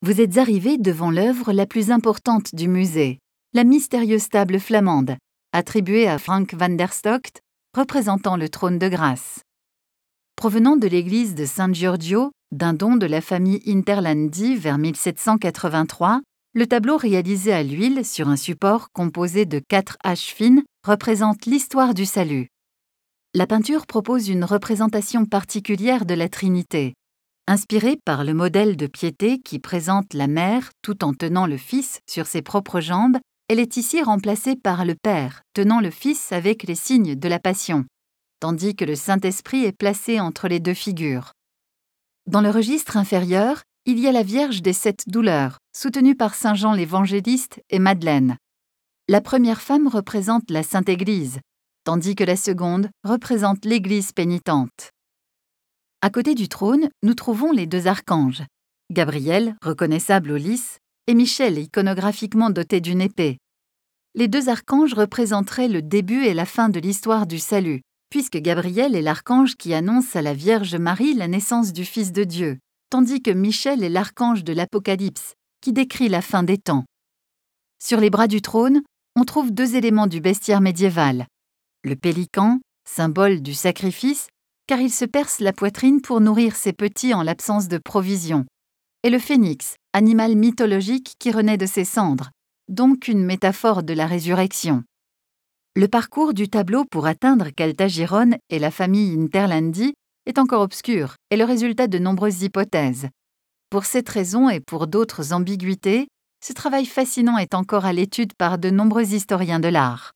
Vous êtes arrivé devant l'œuvre la plus importante du musée, la mystérieuse table flamande, attribuée à Frank van der Stockt, représentant le trône de grâce. Provenant de l'église de San Giorgio, d'un don de la famille Interlandi vers 1783, le tableau réalisé à l'huile sur un support composé de 4 haches fines représente l'histoire du salut. La peinture propose une représentation particulière de la Trinité. Inspirée par le modèle de piété qui présente la mère tout en tenant le fils sur ses propres jambes, elle est ici remplacée par le Père tenant le Fils avec les signes de la Passion, tandis que le Saint-Esprit est placé entre les deux figures. Dans le registre inférieur, il y a la Vierge des 7 douleurs, soutenue par Saint Jean l'Évangéliste et Madeleine. La première femme représente la Sainte Église, tandis que la seconde représente l'Église pénitente. À côté du trône, nous trouvons les 2 archanges, Gabriel, reconnaissable au lys, et Michel, iconographiquement doté d'une épée. Les 2 archanges représenteraient le début et la fin de l'histoire du salut, puisque Gabriel est l'archange qui annonce à la Vierge Marie la naissance du Fils de Dieu, tandis que Michel est l'archange de l'Apocalypse, qui décrit la fin des temps. Sur les bras du trône, on trouve 2 éléments du bestiaire médiéval. Le pélican, symbole du sacrifice, car il se perce la poitrine pour nourrir ses petits en l'absence de provisions, et le phénix, animal mythologique qui renaît de ses cendres, donc une métaphore de la résurrection. Le parcours du tableau pour atteindre Caltagirone et la famille Interlandi est encore obscur et le résultat de nombreuses hypothèses. Pour cette raison et pour d'autres ambiguïtés, ce travail fascinant est encore à l'étude par de nombreux historiens de l'art.